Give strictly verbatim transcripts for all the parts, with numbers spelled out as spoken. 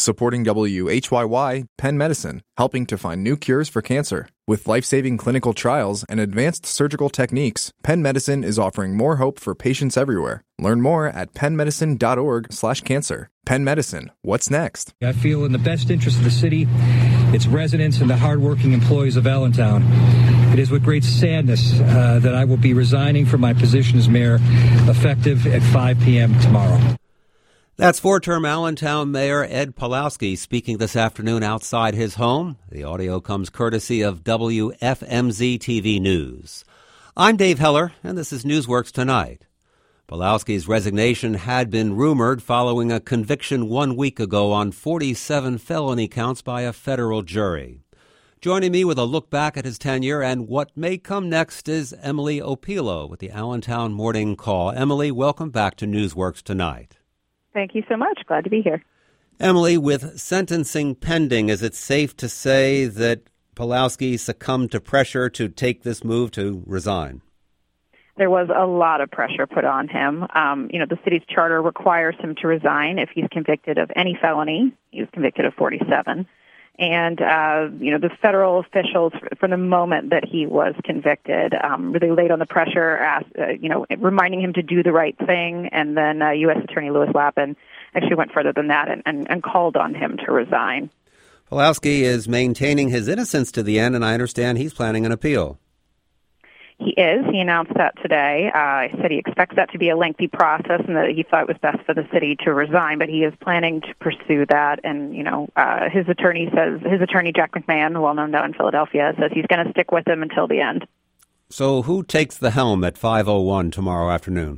Supporting W H Y Y, Penn Medicine, helping to find new cures for cancer. With life-saving clinical trials and advanced surgical techniques, Penn Medicine is offering more hope for patients everywhere. Learn more at pennmedicine.org slash cancer. Penn Medicine, what's next? I feel in the best interest of the city, its residents, and the hardworking employees of Allentown. It is with great sadness uh, that I will be resigning from my position as mayor, effective at five p.m. tomorrow. That's four-term Allentown Mayor Ed Pawlowski speaking this afternoon outside his home. The audio comes courtesy of W F M Z T V News. I'm Dave Heller, and this is Newsworks Tonight. Pawlowski's resignation had been rumored following a conviction one week ago on forty-seven felony counts by a federal jury. Joining me with a look back at his tenure and what may come next is Emily Opilo with the Allentown Morning Call. Emily, welcome back to Newsworks Tonight. Thank you so much. Glad to be here. Emily, with sentencing pending, is it safe to say that Pawlowski succumbed to pressure to take this move to resign? There was a lot of pressure put on him. Um, you know, the city's charter requires him to resign if he's convicted of any felony. He was convicted of forty-seven. And, uh, you know, the federal officials, from the moment that he was convicted, um, really laid on the pressure, asked, uh, you know, reminding him to do the right thing. And then uh, U S Attorney Louis Lappin actually went further than that and, and, and called on him to resign. Pawlowski is maintaining his innocence to the end, and I understand he's planning an appeal. He is. He announced that today. Uh, he said he expects that to be a lengthy process and that he thought it was best for the city to resign, but he is planning to pursue that. And, you know, uh, his attorney says, his attorney, Jack McMahon, well known down in Philadelphia, says he's going to stick with him until the end. So who takes the helm at five oh one tomorrow afternoon?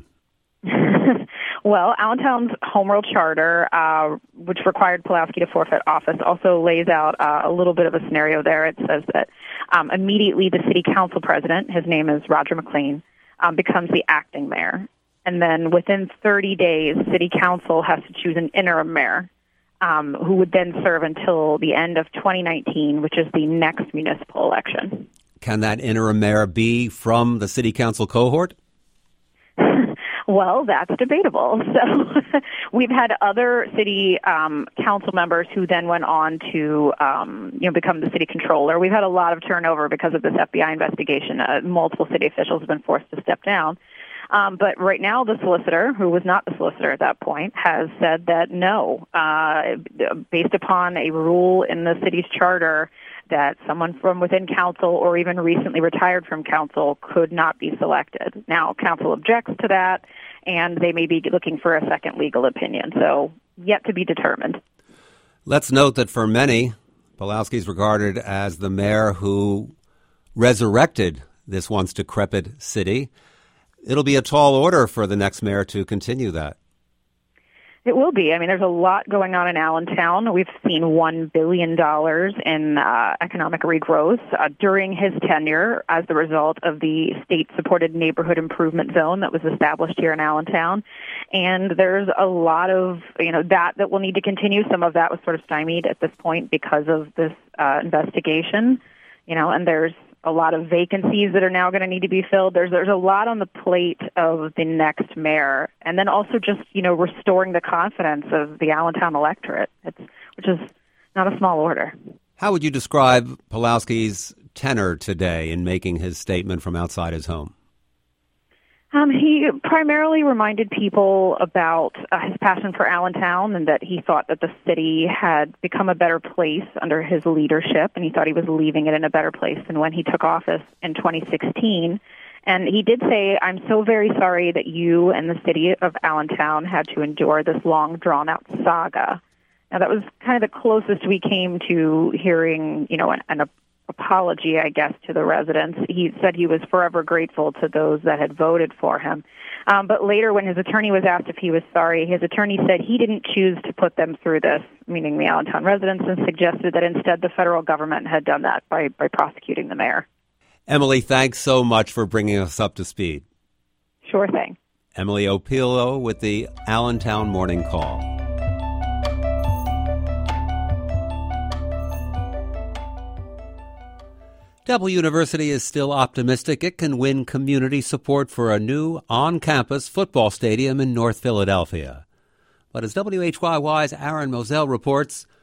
Well, Allentown's home rule charter, uh, which required Pawlowski to forfeit office, also lays out uh, a little bit of a scenario there. It says that um, immediately the city council president, his name is Roger McLean, um, becomes the acting mayor. And then within thirty days, city council has to choose an interim mayor um, who would then serve until the end of twenty nineteen, which is the next municipal election. Can that interim mayor be from the city council cohort? Well, that's debatable. So we've had other city um, council members who then went on to, um, you know, become the city controller. We've had a lot of turnover because of this F B I investigation. Uh, multiple city officials have been forced to step down. Um, but right now, the solicitor, who was not the solicitor at that point, has said that no, uh, based upon a rule in the city's charter, that someone from within council or even recently retired from council could not be selected. Now, council objects to that, and they may be looking for a second legal opinion. So, yet to be determined. Let's note that for many, Pawlowski is regarded as the mayor who resurrected this once decrepit city. It'll be a tall order for the next mayor to continue that. It will be. I mean, there's a lot going on in Allentown. We've seen one billion dollars in uh, economic regrowth uh, during his tenure as the result of the state-supported neighborhood improvement zone that was established here in Allentown. And there's a lot of, you know, that that will need to continue. Some of that was sort of stymied at this point because of this uh, investigation, you know, and there's a lot of vacancies that are now going to need to be filled. There's there's a lot on the plate of the next mayor, and then also just, you know, restoring the confidence of the Allentown electorate, it's, which is not a small order. How would you describe Pawlowski's tenor today in making his statement from outside his home? Um, he primarily reminded people about uh, his passion for Allentown and that he thought that the city had become a better place under his leadership, and he thought he was leaving it in a better place than when he took office in twenty sixteen. And he did say, "I'm so very sorry that you and the city of Allentown had to endure this long, drawn-out saga." Now, that was kind of the closest we came to hearing, you know, an, an apology, I guess, to the residents. He said he was forever grateful to those that had voted for him. Um, but later, when his attorney was asked if he was sorry, his attorney said he didn't choose to put them through this, meaning the Allentown residents, and suggested that instead the federal government had done that by, by prosecuting the mayor. Emily, thanks so much for bringing us up to speed. Sure thing. Emily Opilo with the Allentown Morning Call. Temple University is still optimistic it can win community support for a new on-campus football stadium in North Philadelphia. But as W H Y Y's Aaron Moselle reports,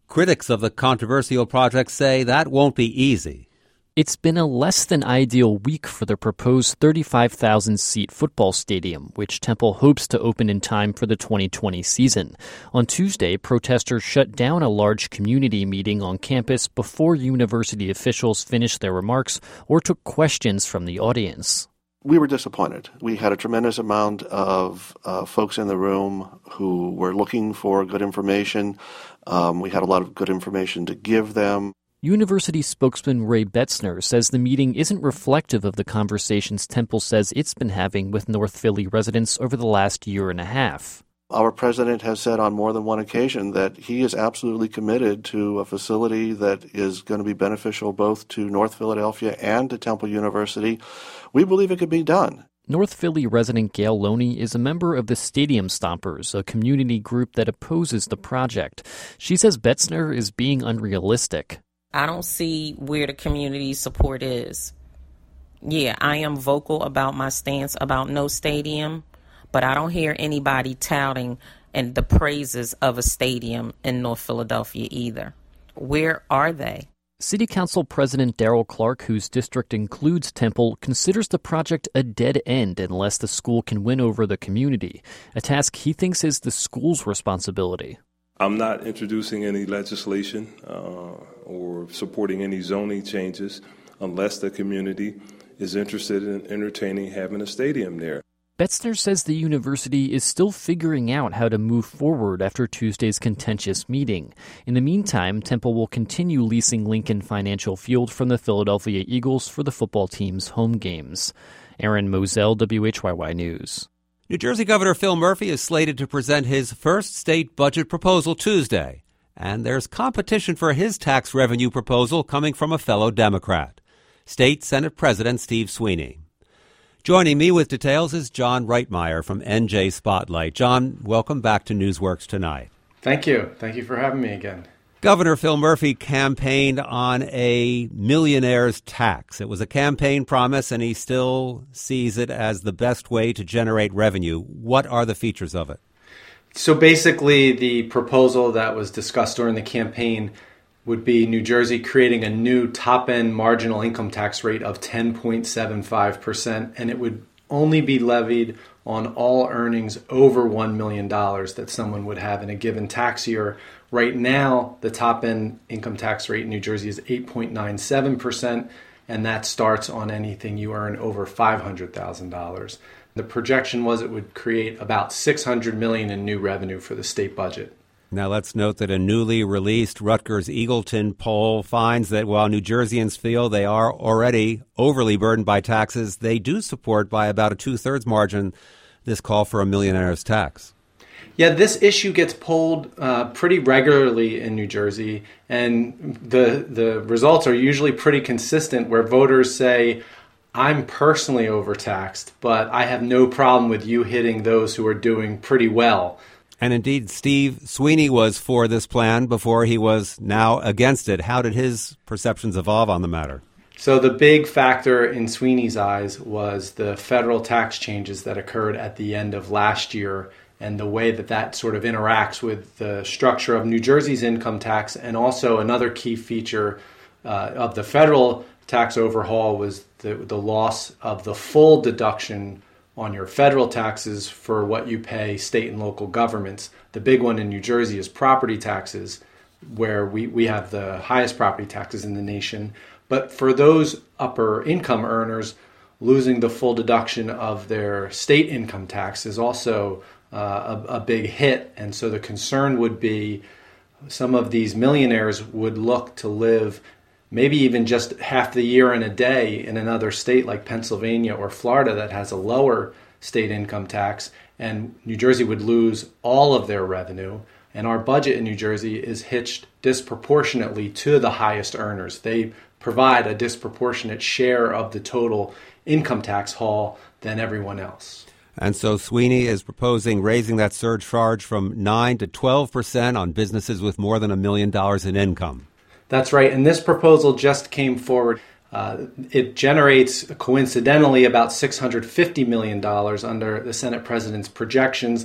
Critics of the controversial project say that won't be easy. It's been a less than ideal week for the proposed thirty-five thousand seat football stadium, which Temple hopes to open in time for the twenty twenty season. On Tuesday, protesters shut down a large community meeting on campus before university officials finished their remarks or took questions from the audience. We were disappointed. We had a tremendous amount of uh, folks in the room who were looking for good information. Um, we had a lot of good information to give them. University spokesman Ray Betzner says the meeting isn't reflective of the conversations Temple says it's been having with North Philly residents over the last year and a half. Our president has said on more than one occasion that he is absolutely committed to a facility that is going to be beneficial both to North Philadelphia and to Temple University. We believe it could be done. North Philly resident Gail Loney is a member of the Stadium Stompers, a community group that opposes the project. She says Betzner is being unrealistic. I don't see where the community support is. Yeah, I am vocal about my stance about no stadium, but I don't hear anybody touting and the praises of a stadium in North Philadelphia either. Where are they? City Council President Darrell Clark, whose district includes Temple, considers the project a dead end unless the school can win over the community, a task he thinks is the school's responsibility. I'm not introducing any legislation uh, or supporting any zoning changes unless the community is interested in entertaining having a stadium there. Betzner says the university is still figuring out how to move forward after Tuesday's contentious meeting. In the meantime, Temple will continue leasing Lincoln Financial Field from the Philadelphia Eagles for the football team's home games. Aaron Moselle, W H Y Y News. New Jersey Governor Phil Murphy is slated to present his first state budget proposal Tuesday, and there's competition for his tax revenue proposal coming from a fellow Democrat, State Senate President Steve Sweeney. Joining me with details is John Reitmeyer from N J Spotlight. John, welcome back to Newsworks Tonight. Thank you. Thank you for having me again. Governor Phil Murphy campaigned on a millionaire's tax. It was a campaign promise, and he still sees it as the best way to generate revenue. What are the features of it? So basically, the proposal that was discussed during the campaign would be New Jersey creating a new top-end marginal income tax rate of ten point seven five percent, and it would only be levied on all earnings over one million dollars that someone would have in a given tax year. Right now, the top-end income tax rate in New Jersey is eight point nine seven percent, and that starts on anything you earn over five hundred thousand dollars. The projection was it would create about six hundred million dollars in new revenue for the state budget. Now, let's note that a newly released Rutgers-Eagleton poll finds that while New Jerseyans feel they are already overly burdened by taxes, they do support by about a two-thirds margin this call for a millionaire's tax. Yeah, this issue gets polled uh, pretty regularly in New Jersey, and the the results are usually pretty consistent, where voters say, I'm personally overtaxed, but I have no problem with you hitting those who are doing pretty well. And indeed, Steve Sweeney was for this plan before he was now against it. How did his perceptions evolve on the matter? So the big factor in Sweeney's eyes was the federal tax changes that occurred at the end of last year, and the way that that sort of interacts with the structure of New Jersey's income tax. And also another key feature uh, of the federal tax overhaul was the, the loss of the full deduction on your federal taxes for what you pay state and local governments. The big one in New Jersey is property taxes, where we, we have the highest property taxes in the nation. But for those upper income earners, losing the full deduction of their state income tax is also uh, a, a big hit. And so the concern would be some of these millionaires would look to live maybe even just half the year in a day in another state like Pennsylvania or Florida that has a lower state income tax, and New Jersey would lose all of their revenue. And our budget in New Jersey is hitched disproportionately to the highest earners. They provide a disproportionate share of the total income tax haul than everyone else. And so Sweeney is proposing raising that surcharge from nine to twelve percent on businesses with more than a million dollars in income. That's right, and this proposal just came forward. Uh, it generates, coincidentally, about six hundred fifty million dollars under the Senate President's projections,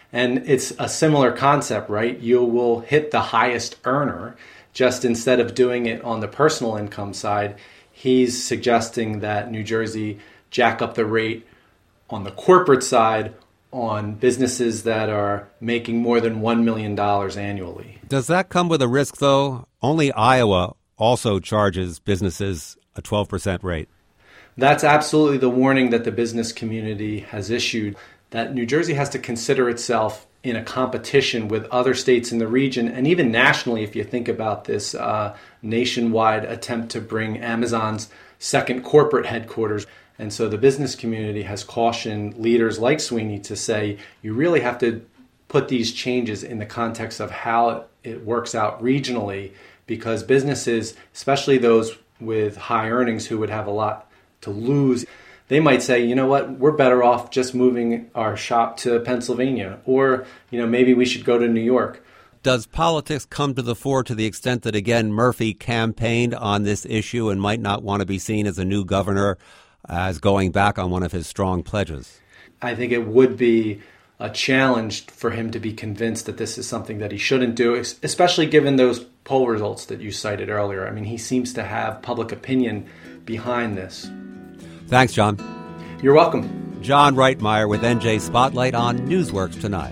And it's a similar concept, right? You will hit the highest earner, just instead of doing it on the personal income side, he's suggesting that New Jersey jack up the rate on the corporate side on businesses that are making more than one million dollars annually. Does that come with a risk, though? Only Iowa also charges businesses a twelve percent rate. That's absolutely the warning that the business community has issued, that New Jersey has to consider itself in a competition with other states in the region, and even nationally, if you think about this uh, nationwide attempt to bring Amazon's second corporate headquarters. And so the business community has cautioned leaders like Sweeney to say, you really have to put these changes in the context of how it works out regionally, because businesses, especially those with high earnings who would have a lot to lose, they might say, you know what, we're better off just moving our shop to Pennsylvania, or, you know, maybe we should go to New York. Does politics come to the fore to the extent that, again, Murphy campaigned on this issue and might not want to be seen as a new governor as going back on one of his strong pledges? I think it would be a challenge for him to be convinced that this is something that he shouldn't do, especially given those poll results that you cited earlier. I mean, he seems to have public opinion behind this. Thanks, John. You're welcome. John Reitmeyer with N J Spotlight on Newsworks Tonight.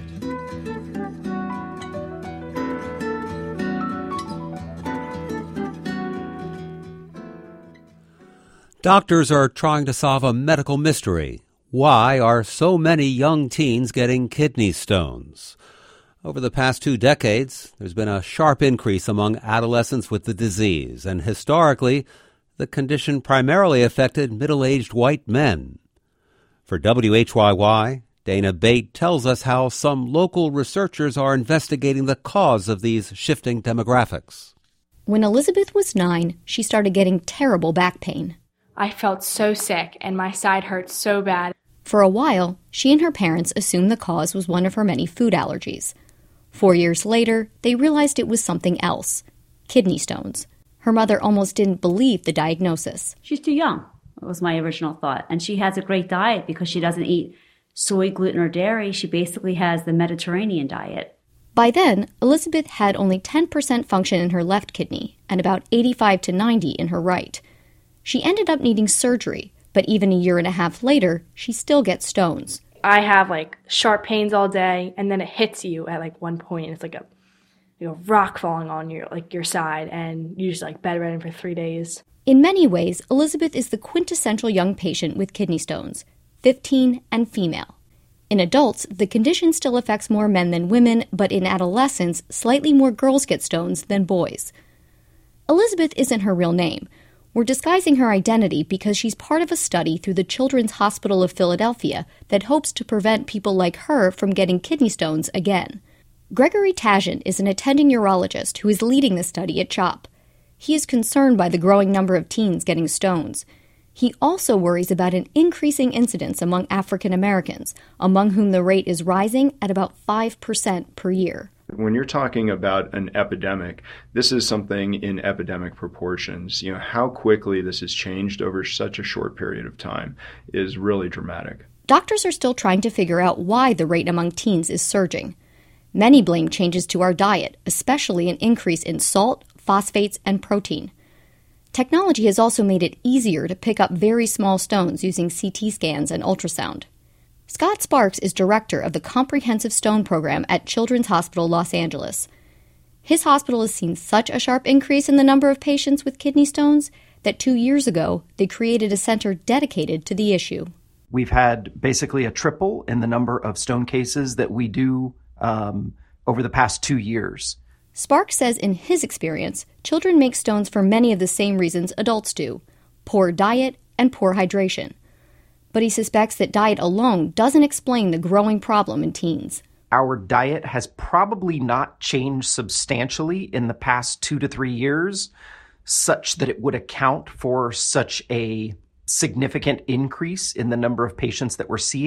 Doctors are trying to solve a medical mystery. Why are so many young teens getting kidney stones? Over the past two decades, there's been a sharp increase among adolescents with the disease, and historically, the condition primarily affected middle-aged white men. For W H Y Y, Dana Bate tells us how some local researchers are investigating the cause of these shifting demographics. When Elizabeth was nine, she started getting terrible back pain. I felt so sick, and my side hurt so bad. For a while, she and her parents assumed the cause was one of her many food allergies. Four years later, they realized it was something else, kidney stones. Her mother almost didn't believe the diagnosis. She's too young, was my original thought. And she has a great diet because she doesn't eat soy, gluten, or dairy. She basically has the Mediterranean diet. By then, Elizabeth had only ten percent function in her left kidney and about eighty-five to ninety in her right. She ended up needing surgery, but even a year and a half later, she still gets stones. I have like sharp pains all day, and then it hits you at like one point. It's like a you know, rock falling on your like your side, and you just like bedridden for three days. In many ways, Elizabeth is the quintessential young patient with kidney stones, fifteen and female. In adults, the condition still affects more men than women, but in adolescents, slightly more girls get stones than boys. Elizabeth isn't her real name. We're disguising her identity because she's part of a study through the Children's Hospital of Philadelphia that hopes to prevent people like her from getting kidney stones again. Gregory Tajan is an attending urologist who is leading the study at CHOP. He is concerned by the growing number of teens getting stones. He also worries about an increasing incidence among African Americans, among whom the rate is rising at about five percent per year. When you're talking about an epidemic, this is something in epidemic proportions. You know, how quickly this has changed over such a short period of time is really dramatic. Doctors are still trying to figure out why the rate among teens is surging. Many blame changes to our diet, especially an increase in salt, phosphates, and protein. Technology has also made it easier to pick up very small stones using C T scans and ultrasound. Scott Sparks is director of the Comprehensive Stone Program at Children's Hospital Los Angeles. His hospital has seen such a sharp increase in the number of patients with kidney stones that two years ago they created a center dedicated to the issue. We've had basically a triple in the number of stone cases that we do um, over the past two years. Sparks says in his experience, children make stones for many of the same reasons adults do: poor diet and poor hydration. But he suspects that diet alone doesn't explain the growing problem in teens. Our diet has probably not changed substantially in the past two to three years, such that it would account for such a significant increase in the number of patients that we're seeing.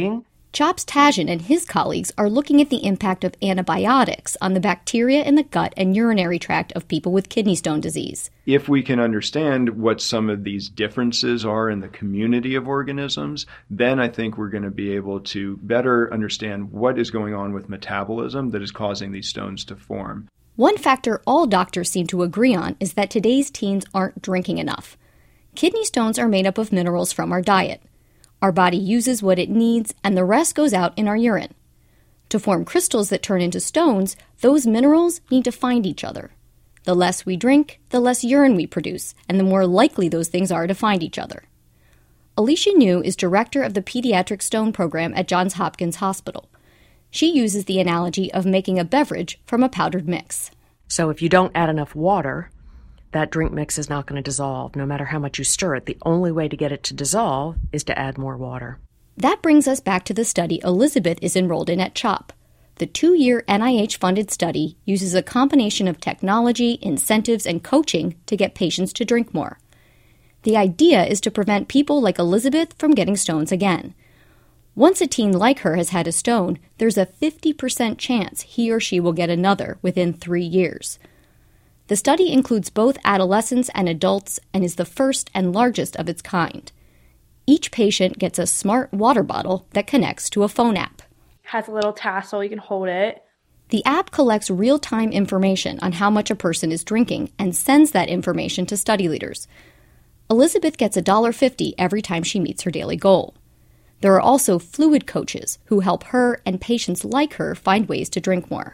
Chops Tajan and his colleagues are looking at the impact of antibiotics on the bacteria in the gut and urinary tract of people with kidney stone disease. If we can understand what some of these differences are in the community of organisms, then I think we're going to be able to better understand what is going on with metabolism that is causing these stones to form. One factor all doctors seem to agree on is that today's teens aren't drinking enough. Kidney stones are made up of minerals from our diet. Our body uses what it needs, and the rest goes out in our urine. To form crystals that turn into stones, those minerals need to find each other. The less we drink, the less urine we produce, and the more likely those things are to find each other. Alicia New is director of the Pediatric Stone Program at Johns Hopkins Hospital. She uses the analogy of making a beverage from a powdered mix. So if you don't add enough water, that drink mix is not going to dissolve, no matter how much you stir it. The only way to get it to dissolve is to add more water. That brings us back to the study Elizabeth is enrolled in at CHOP. The two-year N I H-funded study uses a combination of technology, incentives, and coaching to get patients to drink more. The idea is to prevent people like Elizabeth from getting stones again. Once a teen like her has had a stone, there's a fifty percent chance he or she will get another within three years. The study includes both adolescents and adults and is the first and largest of its kind. Each patient gets a smart water bottle that connects to a phone app. Has a little tassel, you can hold it. The app collects real-time information on how much a person is drinking and sends that information to study leaders. Elizabeth gets one dollar fifty every time she meets her daily goal. There are also fluid coaches who help her and patients like her find ways to drink more.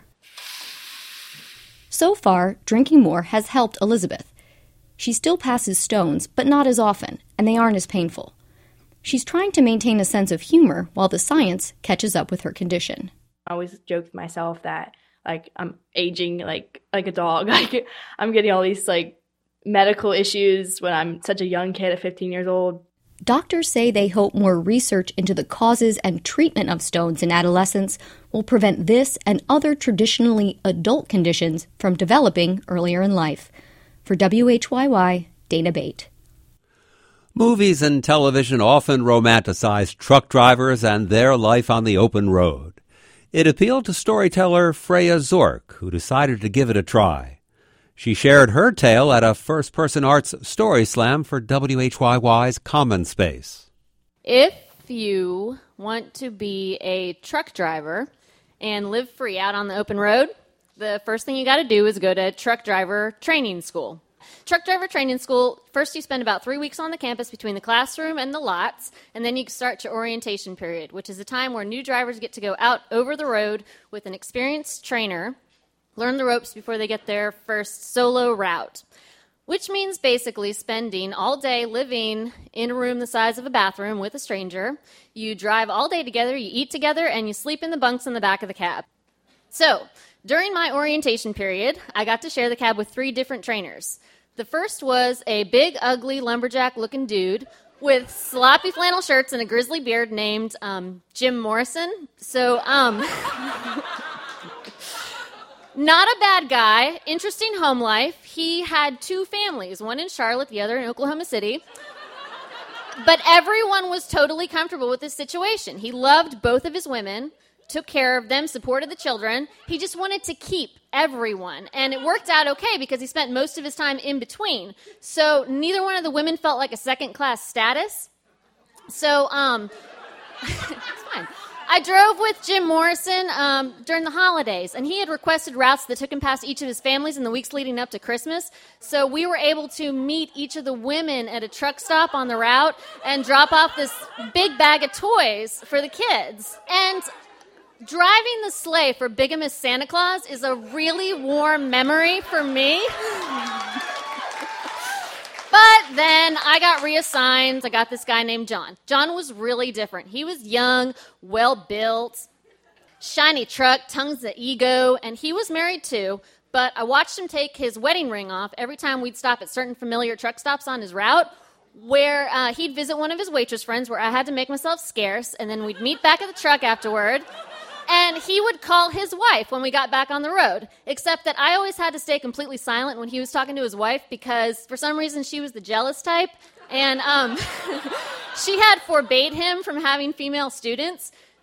So far, drinking more has helped Elizabeth. She still passes stones, but not as often, and they aren't as painful. She's trying to maintain a sense of humor while the science catches up with her condition. I always joke with myself that, like, I'm aging like like a dog. Like, I'm getting all these, like, medical issues when I'm such a young kid at fifteen years old. Doctors say they hope more research into the causes and treatment of stones in adolescence will prevent this and other traditionally adult conditions from developing earlier in life. For W H Y Y, Dana Bate. Movies and television often romanticize truck drivers and their life on the open road. It appealed to storyteller Freya Zork, who decided to give it a try. She shared her tale at a First Person Arts Story Slam for W H Y Y's Common Space. If you want to be a truck driver and live free out on the open road, the first thing you got to do is go to truck driver training school. Truck driver training school, first you spend about three weeks on the campus between the classroom and the lots, and then you start your orientation period, which is a time where new drivers get to go out over the road with an experienced trainer, learn the ropes before they get their first solo route, which means basically spending all day living in a room the size of a bathroom with a stranger. You drive all day together, you eat together, and you sleep in the bunks in the back of the cab. So, during my orientation period, I got to share the cab with three different trainers. The first was a big, ugly, lumberjack-looking dude with sloppy flannel shirts and a grizzly beard named um, Jim Morrison. So, um... Not a bad guy, interesting home life. He had two families, one in Charlotte, the other in Oklahoma City. But everyone was totally comfortable with his situation. He loved both of his women, took care of them, supported the children. He just wanted to keep everyone. And it worked out okay because he spent most of his time in between. So neither one of the women felt like a second-class status. So, um, it's fine. I drove with Jim Morrison um, during the holidays, and he had requested routes that took him past each of his families in the weeks leading up to Christmas. So we were able to meet each of the women at a truck stop on the route and drop off this big bag of toys for the kids. And driving the sleigh for bigamous Santa Claus is a really warm memory for me. But then I got reassigned. I got this guy named John. John was really different. He was young, well-built, shiny truck, tons of ego, and he was married too. But I watched him take his wedding ring off every time we'd stop at certain familiar truck stops on his route, where uh, he'd visit one of his waitress friends where I had to make myself scarce, and then we'd meet back at the truck afterward. And he would call his wife when we got back on the road, except that I always had to stay completely silent when he was talking to his wife because for some reason she was the jealous type, and um, she had forbade him from having female students.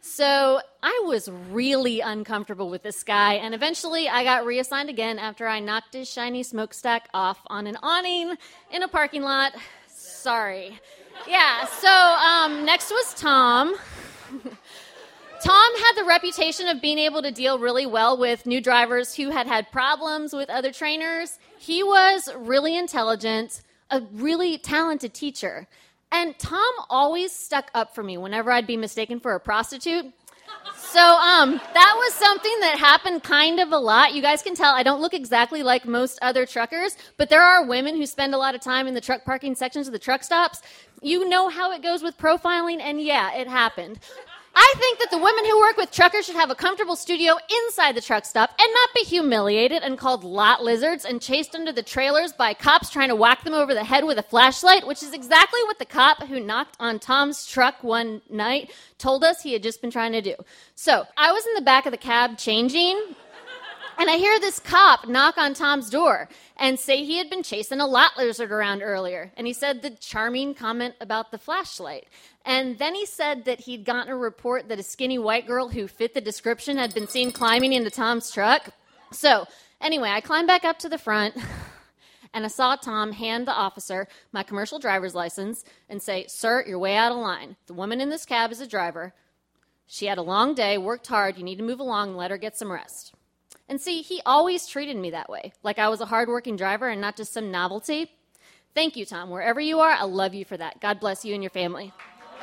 So I was really uncomfortable with this guy, and eventually I got reassigned again after I knocked his shiny smokestack off on an awning in a parking lot. Sorry. Yeah, so um, next was Tom. Tom had the reputation of being able to deal really well with new drivers who had had problems with other trainers. He was really intelligent, a really talented teacher. And Tom always stuck up for me whenever I'd be mistaken for a prostitute. So um, that was something that happened kind of a lot. You guys can tell I don't look exactly like most other truckers, but there are women who spend a lot of time in the truck parking sections of the truck stops. You know how it goes with profiling, and yeah, it happened. I think that the women who work with truckers should have a comfortable studio inside the truck stop and not be humiliated and called lot lizards and chased under the trailers by cops trying to whack them over the head with a flashlight, which is exactly what the cop who knocked on Tom's truck one night told us he had just been trying to do. So I was in the back of the cab changing, and I hear this cop knock on Tom's door and say he had been chasing a lot lizard around earlier. And he said the charming comment about the flashlight. And then he said that he'd gotten a report that a skinny white girl who fit the description had been seen climbing into Tom's truck. So anyway, I climbed back up to the front, and I saw Tom hand the officer my commercial driver's license and say, "Sir, you're way out of line. The woman in this cab is a driver. She had a long day, worked hard. You need to move along and let her get some rest." And see, he always treated me that way, like I was a hardworking driver and not just some novelty. Thank you, Tom. Wherever you are, I love you for that. God bless you and your family.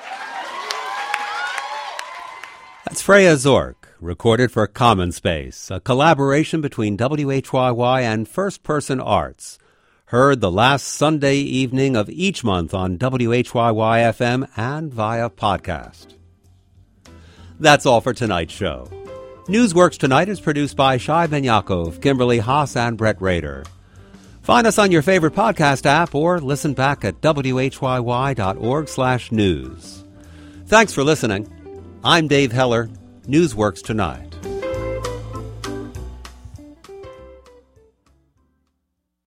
That's Freya Zork, recorded for Common Space, a collaboration between W H Y Y and First Person Arts. Heard the last Sunday evening of each month on W H Y Y F M and via podcast. That's all for tonight's show. Newsworks Tonight is produced by Shai Ben Yaakov, Kimberly Haas, and Brett Rader. Find us on your favorite podcast app or listen back at W H Y Y dot org slash news. Thanks for listening. I'm Dave Heller. Newsworks Tonight.